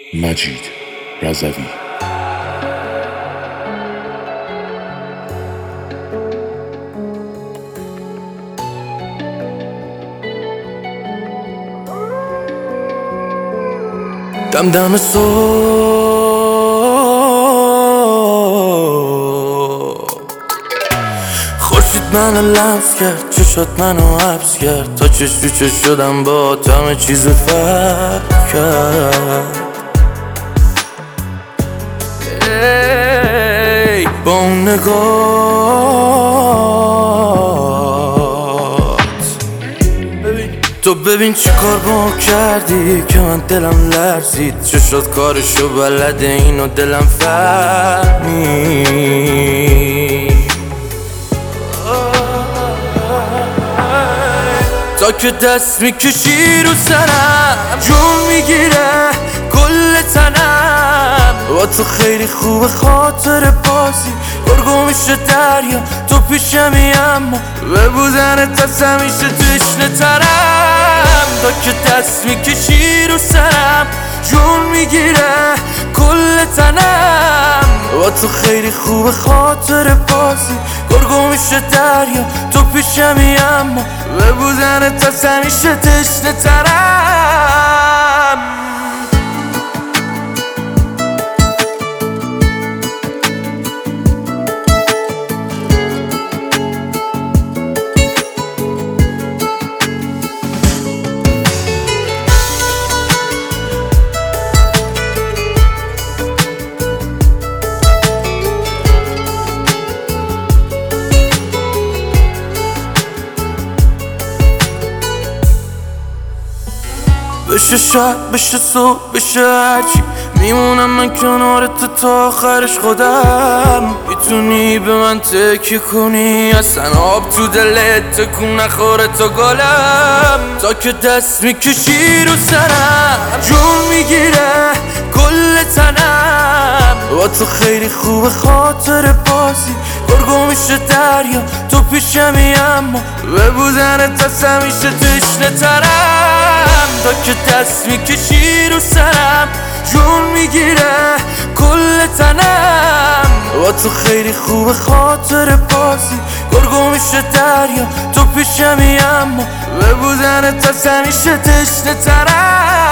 مجید رضوی. دم دم صبح خورشید منو لمس کرد، چشات منو حبس کرد، تا چش تو چش شدم با همه چیز فرق کرد. ای با اون نگات تو ببین چی کار با کردی که من دلم لرزید. چشات کارشو بلده، اینو دلم فهمید. تا که دست میکشی رو سرم جون میگیره کل تنم. با تو خیلی خوبه خاطر بازی گرگو میشه دریا، تو پیشمی اما به بودنت از همیشه تشنه ترم. تا که دست میکشی رو سرم جون میگیره کل تنم. با تو خیلی خوبه خاطر بازی گرگو میشه دریا، تو پیشمی اما به بودنت از همیشه تشنه ترم. بشه شب بشه صبح بشه هرچی، میمونم من کنارت تا آخرش خودم. میتونی به من تکیه کنی، اصلا آب تو دلت تکون نخوره تا گلم. تا که دست میکشی رو سرم جون میگیره کل تنم. با تو خیلی خوبه خاطر بازی گرگو میشه دریا، تو پیشمی اما به بودنت از همیشه تشنه ترم. تا که دست میکشی رو سرم جون میگیره کل تنم. با تو خیلی خوبه خاطر بازی گرگو میشه دریا، تو پیشمی اما به بودنت از همیشه تشنه ترم.